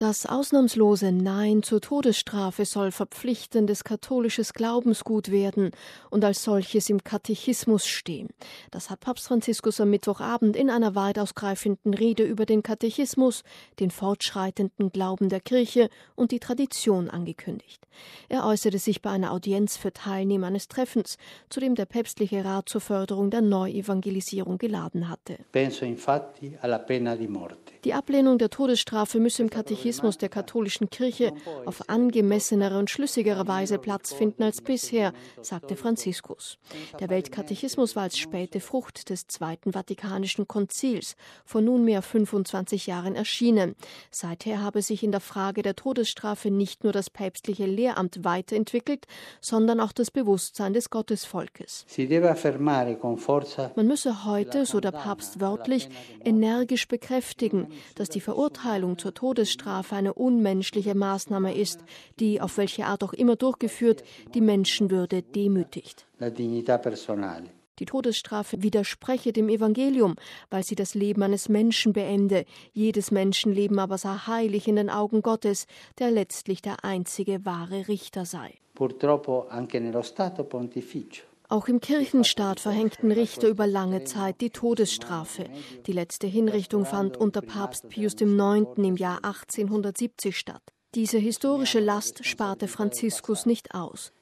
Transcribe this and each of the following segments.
Das ausnahmslose Nein zur Todesstrafe soll verpflichtendes katholisches Glaubensgut werden und als solches im Katechismus stehen. Das hat Papst Franziskus am Mittwochabend in einer weit ausgreifenden Rede über den Katechismus, den fortschreitenden Glauben der Kirche und die Tradition angekündigt. Er äußerte sich bei einer Audienz für Teilnehmer eines Treffens, zu dem der päpstliche Rat zur Förderung der Neuevangelisierung geladen hatte. Penso infatti alla pena di morte. Die Ablehnung der Todesstrafe müsse im Katechismus der katholischen Kirche auf angemessenere und schlüssigere Weise Platz finden als bisher, sagte Franziskus. Der Weltkatechismus war als späte Frucht des Zweiten Vatikanischen Konzils vor nunmehr 25 Jahren erschienen. Seither habe sich in der Frage der Todesstrafe nicht nur das päpstliche Lehramt weiterentwickelt, sondern auch das Bewusstsein des Gottesvolkes. Man müsse heute, so der Papst wörtlich, energisch bekräftigen, dass die Verurteilung zur Todesstrafe eine unmenschliche Maßnahme ist, die, auf welche Art auch immer durchgeführt, die Menschenwürde demütigt. Die Todesstrafe widerspreche dem Evangelium, weil sie das Leben eines Menschen beende. Jedes Menschenleben aber sei heilig in den Augen Gottes, der letztlich der einzige wahre Richter sei. Purtroppo anche nello Stato Pontificio. Auch im Kirchenstaat verhängten Richter über lange Zeit die Todesstrafe. Die letzte Hinrichtung fand unter Papst Pius IX. Im Jahr 1870 statt. Diese historische Last sparte Franziskus nicht aus.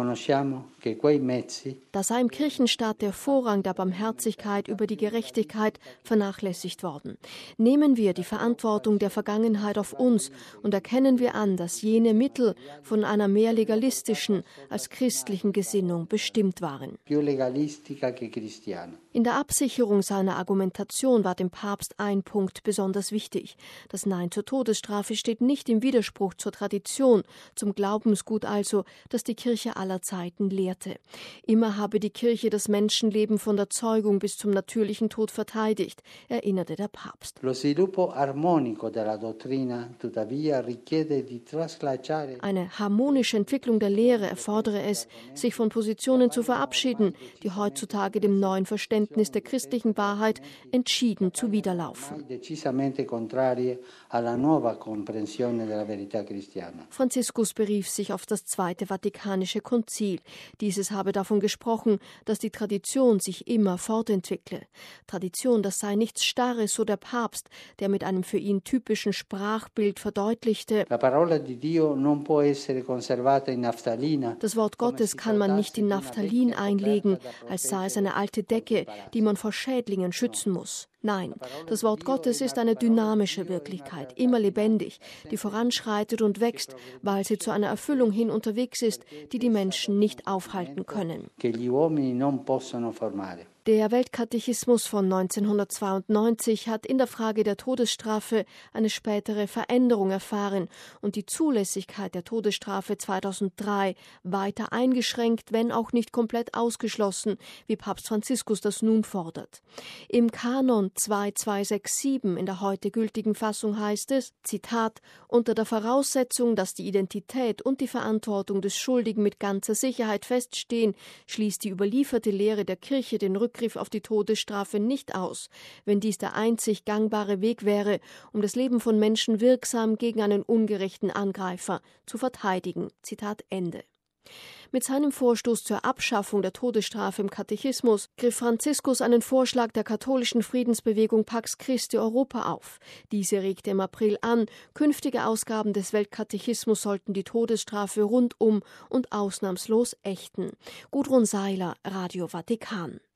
Da sei im Kirchenstaat der Vorrang der Barmherzigkeit über die Gerechtigkeit vernachlässigt worden. Nehmen wir die Verantwortung der Vergangenheit auf uns und erkennen wir an, dass jene Mittel von einer mehr legalistischen als christlichen Gesinnung bestimmt waren. In der Absicherung seiner Argumentation war dem Papst ein Punkt besonders wichtig. Das Nein zur Todesstrafe steht nicht im Widerspruch zur Tradition, zum Glaubensgut also, das die Kirche aller Zeiten lehrte. Immer habe die Kirche das Menschenleben von der Zeugung bis zum natürlichen Tod verteidigt, erinnerte der Papst. Eine harmonische Entwicklung der Lehre erfordere es, sich von Positionen zu verabschieden, die heutzutage dem neuen Verständnis der christlichen Wahrheit entschieden zuwiderlaufen. Franziskus berief sich auf das Zweite Vatikanische Konzil. Dieses habe davon gesprochen, dass die Tradition sich immer fortentwickle. Tradition, das sei nichts Starres, so der Papst, der mit einem für ihn typischen Sprachbild verdeutlichte: Das Wort Gottes kann man nicht in Naphthalin einlegen, als sei es eine alte Decke, die man vor Schädlingen schützen muss. Nein, das Wort Gottes ist eine dynamische Wirklichkeit, immer lebendig, die voranschreitet und wächst, weil sie zu einer Erfüllung hin unterwegs ist, die die Menschen nicht aufhalten können. Der Weltkatechismus von 1992 hat in der Frage der Todesstrafe eine spätere Veränderung erfahren und die Zulässigkeit der Todesstrafe 2003 weiter eingeschränkt, wenn auch nicht komplett ausgeschlossen, wie Papst Franziskus das nun fordert. Im Kanon 2267 in der heute gültigen Fassung heißt es, Zitat, unter der Voraussetzung, dass die Identität und die Verantwortung des Schuldigen mit ganzer Sicherheit feststehen, schließt die überlieferte Lehre der Kirche den Rückgriff auf die Todesstrafe nicht aus, wenn dies der einzig gangbare Weg wäre, um das Leben von Menschen wirksam gegen einen ungerechten Angreifer zu verteidigen. Zitat Ende. Mit seinem Vorstoß zur Abschaffung der Todesstrafe im Katechismus griff Franziskus einen Vorschlag der katholischen Friedensbewegung Pax Christi Europa auf. Diese regte im April an, künftige Ausgaben des Weltkatechismus sollten die Todesstrafe rundum und ausnahmslos ächten. Gudrun Seiler, Radio Vatikan.